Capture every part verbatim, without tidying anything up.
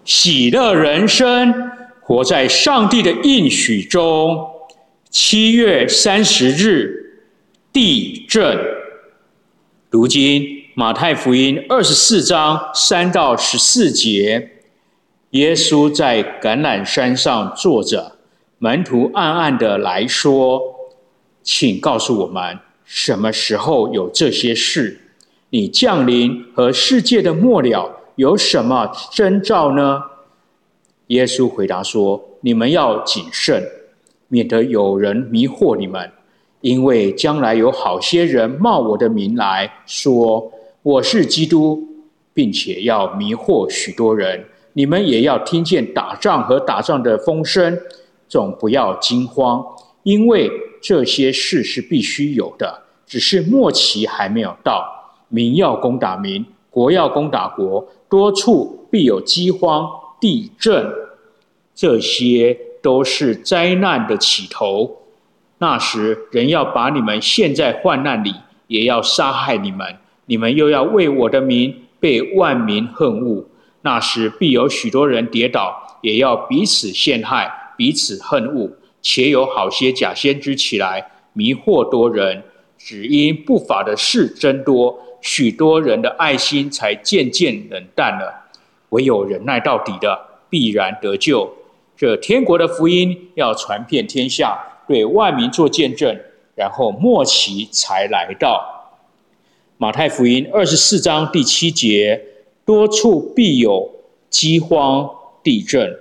喜乐人生，活在上帝的应许中。七月三十日，地震。如今马太福音二十四章三到十四节，耶稣在橄榄山上坐着，门徒暗暗的来说：“请告诉我们，什么时候有这些事？你降临和世界的末了有什么征兆呢？”耶稣回答说：“你们要谨慎，免得有人迷惑你们，因为将来有好些人冒我的名来说我是基督，并且要迷惑许多人。你们也要听见打仗和打仗的风声，总不要惊慌，因为这些事是必须有的，只是末期还没有到。民要攻打民，国要攻打国，多处必有饥荒、地震，这些都是灾难的起头。那时人要把你们陷在患难里，也要杀害你们，你们又要为我的名被万民恨恶。那时必有许多人跌倒，也要彼此陷害，彼此恨恶，且有好些假先知起来，迷惑多人。只因不法的事增多，许多人的爱心才渐渐冷淡了。唯有忍耐到底的，必然得救。这天国的福音要传遍天下，对万民做见证，然后末期才来到。马太福音二十四章第七节，多处必有饥荒、地震。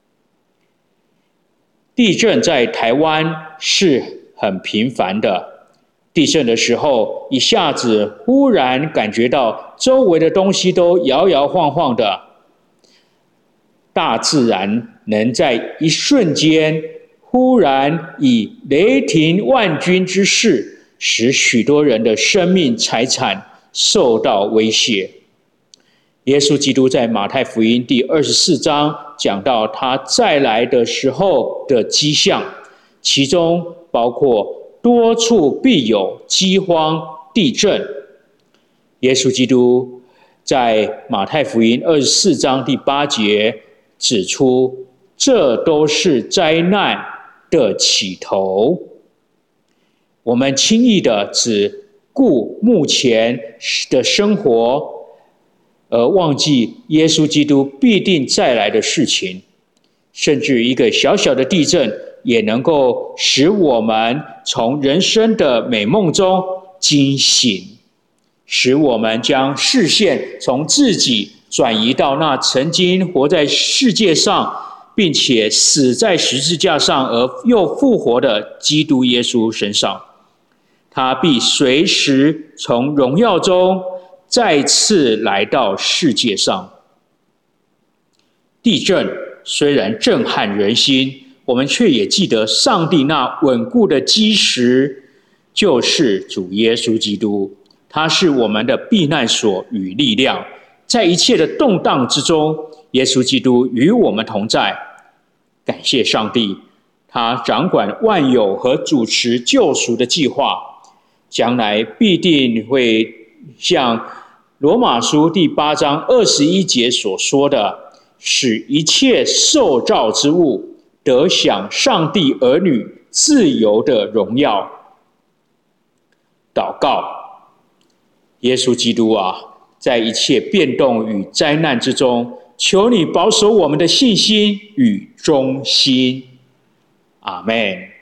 地震在台湾是很频繁的。地震的时候，一下子忽然感觉到周围的东西都摇摇晃晃的。大自然能在一瞬间忽然以雷霆万钧之势，使许多人的生命财产受到威胁。耶稣基督在马太福音第二十四章讲到他再来的时候的迹象，其中包括多处必有饥荒、地震。耶稣基督在马太福音二十四章第八节指出，这都是灾难的起头。我们轻易的只顾目前的生活，而忘记耶稣基督必定再来的事情。甚至一个小小的地震也能够使我们从人生的美梦中惊醒，使我们将视线从自己转移到那曾经活在世界上，并且死在十字架上而又复活的基督耶稣身上。他必随时从荣耀中再次来到世界上。地震虽然震撼人心，我们却也记得上帝那稳固的基石就是主耶稣基督，他是我们的避难所与力量。在一切的动荡之中，耶稣基督与我们同在。感谢上帝，他掌管万有和主持救赎的计划，将来必定会像罗马书第八章二十一节所说的，使一切受造之物得享上帝儿女自由的荣耀。祷告，耶稣基督啊，在一切变动与灾难之中，求你保守我们的信心与忠心。阿们。